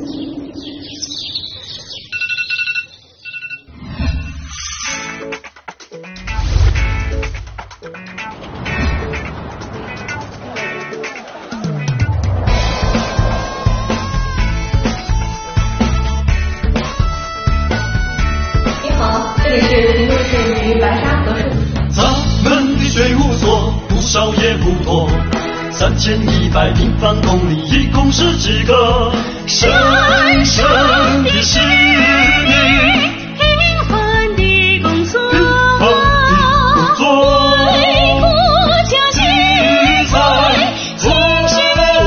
3100平方公里，一共是几个？深深的是你平凡的工作，为国家积财，尽职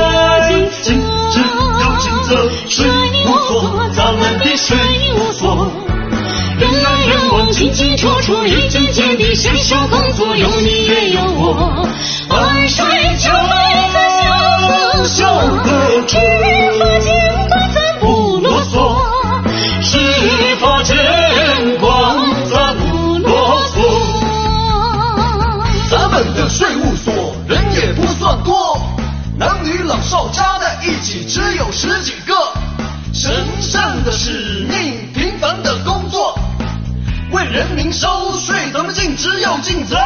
有尽责，水务所，咱们的水务所，人来人往，进进出出，一件件的伸手工作，有你也有我，万水就小河知法见光，咱不啰嗦，知法见光，咱不啰嗦。 咱们的税务所人也不算多，男女老少加在一起只有10几个。神圣的使命，平凡的工作，为人民收税，咱们尽职又尽责。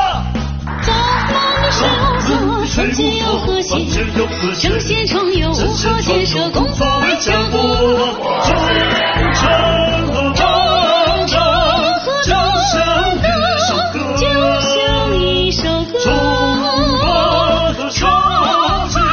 咱们的税务所，团结又和谐，正线上有无可建设，工作为家国，忠诚和刚正，就像一首歌，中华和上进，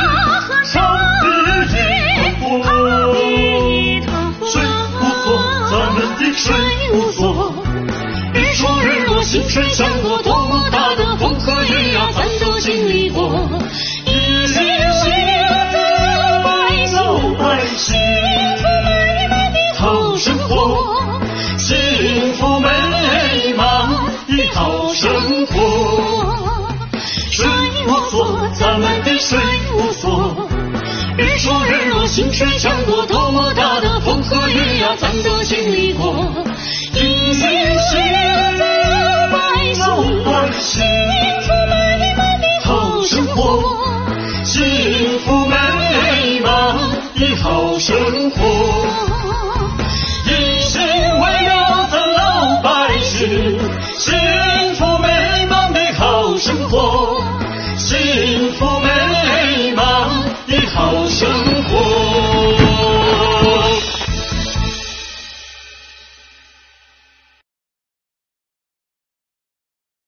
好比一团火。 税务所，咱们的税务所， 日出日落，薪水强国，多么大的风和雨呀，咱都经历过。一心老百姓，好生活，幸福美满的好生活。 税务所，咱们的税务所， 日出日落，薪水强国，多么大的风和雨呀，咱都经历过。一心老百姓，好生活，幸福美满的好生活。 一心为了咱老百姓，幸福美满的好生活。